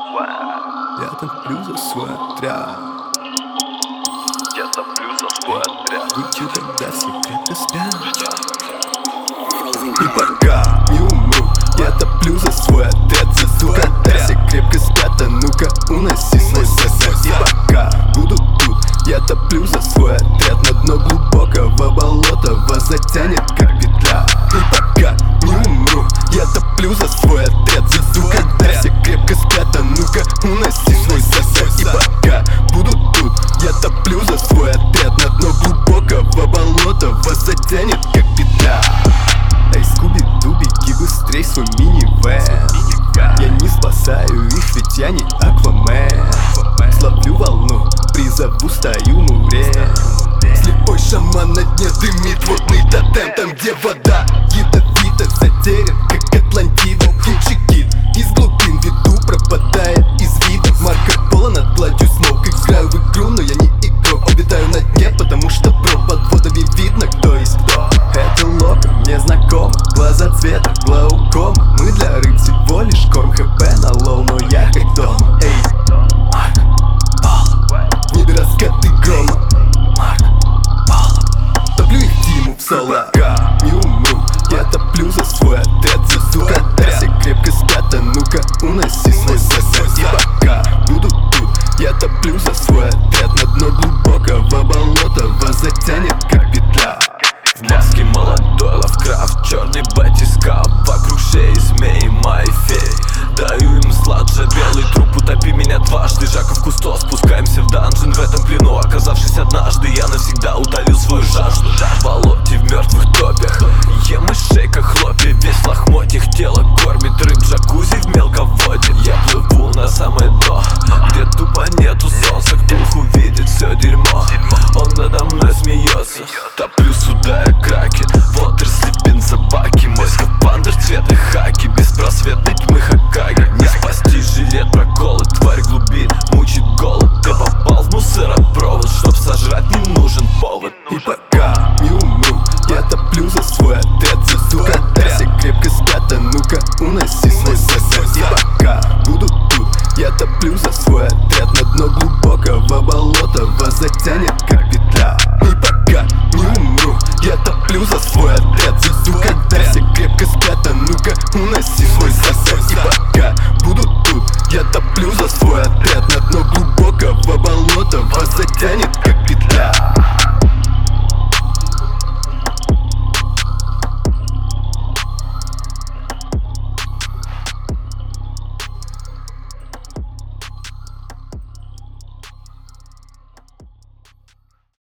Я топлю за свой отряд. Я топлю за свой отряд. Кручу, когда все крепко спят. И пока не умру, я топлю за свой отряд. Засу, когда все крепко спят, а ну-ка уноси свой сосед. И пока буду тут, я топлю за свой отряд. На дно глубокого болота вас затянет, как петля. И пока не умру, я топлю за свой отряд. Засу, когда все крепко спят, а ну-ка уноси свой сосед. И пока буду тут, я топлю за свой отряд. На дно глубокого болота вас затянет, как петля. Эй, Скуби-Ду, беги быстрей свой минивэн. Я не спасаю их, ведь я не Аквамен. Словлю волну, призову стаю мурен. Слепой шаман на дне дымит водный тотем. Там, где вода ядовита, затерян, как Атлантида. Химчик-кит из глубин веду, пропадает из вида. Марко Поло над гладью смог. Играю в игру, но я не игрок. Обитаю на дне, потому что под водами видно, кто есть кто. Это локо, мне знакомо, глаза цвета глаукома. Мы для рыб всего лишь корм, хп на лоу, но я как дома. Эй, Марко Поло, в небе раскаты грома. Марко Поло, топлю их Тиму в соло. Пока не умру, я топлю за свой отряд. Засу, когда все крепко спят, а ну-ка уноси свой сосед. И пока буду тут, я топлю за свой отряд. На дно глубокого болота вас затянет, как петля. В маске молодой Лавкрафт, черный батискаф. Вокруг шеи змеи, мои феи. Даю им сладже, белый труп, утопи меня дважды. Жаков Кусто, спускаемся в данжен. В этом плену, оказавшись однажды, я навсегда утолил свою жажду. В болоте, в мертвых топях, ем мышей, как хлопья. Весь в лохмотьях, тело кормит рыб, джакузи в мелководье. Я плыву на самое дно, где тупо нету солнца. Кто увидит все дерьмо, он надо мной смеется. Топлю сюда я кракен, Water-Sleeping собаки. Мой скафандр цвета хаки, беспросветной тьмы Хокаге. Не спасти жилет, проколы, тварь глубин мучит голод. Ты попал в мусоропровод, чтоб сожрать не нужен повод. И пока не умру, я топлю за свой отряд. Засу, когда все крепко спят, а ну-ка уноси